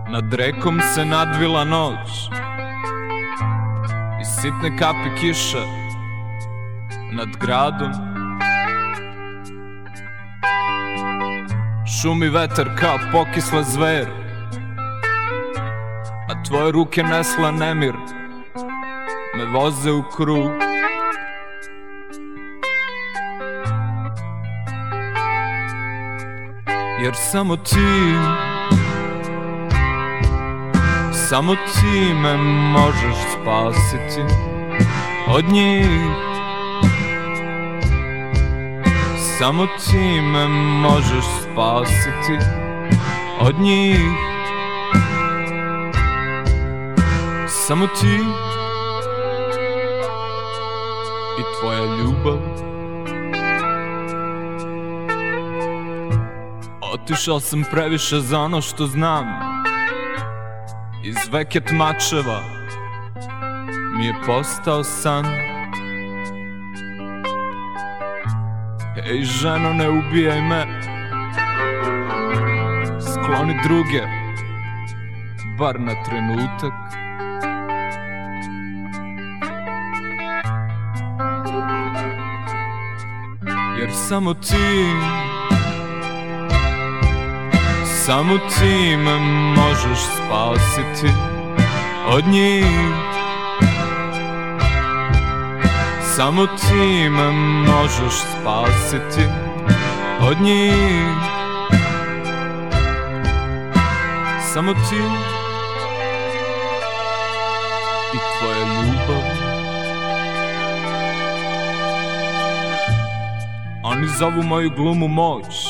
Nad rekom se nadvila noć i sitne kapi kiše nad gradom. Šumi vetar kao pokisle zver, a tvoje ruke nesla nemir me voze u krug. Jer samo ti me možeš spasiti od njih. Samo ti me možeš spasiti od njih. Samo ti i tvoja ljubav. Otišao sam previše za ono što znam. Iz veket mačeva mi je postao san. Ej ženo, ne ubijaj me, skloni druge, bar na trenutak. Jer samo ti me možeš spasiti od njih. Samo ti me možeš spasiti od njih. Samo ti i tvoja ljubav. Oni zovu moju glumu moć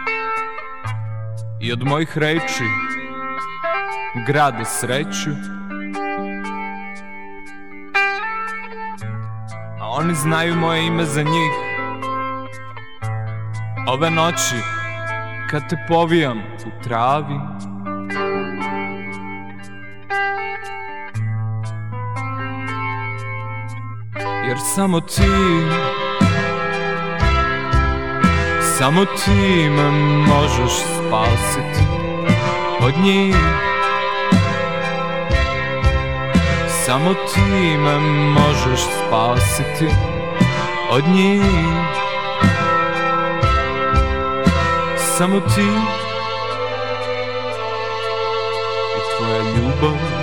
i od mojih reči grade sreću. A oni znaju moje ime za njih. Ove noći kad te povijam u travi, jer samo ti me možeš spasiti od njih. Samo ti me možeš spasiti od njih. Samo ti i tvoja ljubav.